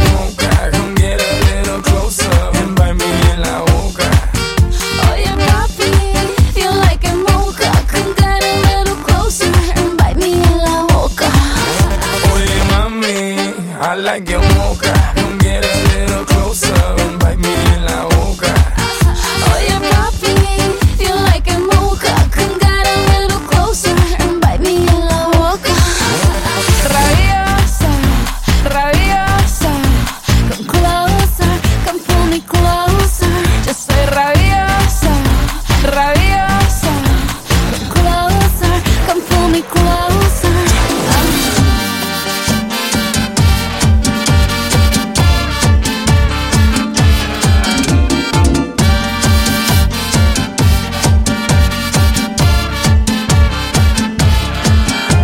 mocha. Come get a little closer and bite me en la boca. Oye papi, you like it mocha. Come get a little closer and bite me en la boca. Oye mami, I like your mocha. Come get a little closer and bite me en la boca. Oye papi, you like it mocha. Come get a little closer and bite me en la boca. Rabiosa, rabiosa. Come closer, come pull me closer. Yo soy rabiosa, rabiosa. Come closer, come pull me closer.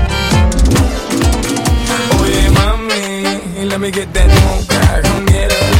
Oye mami, let me get that mocha. Come get a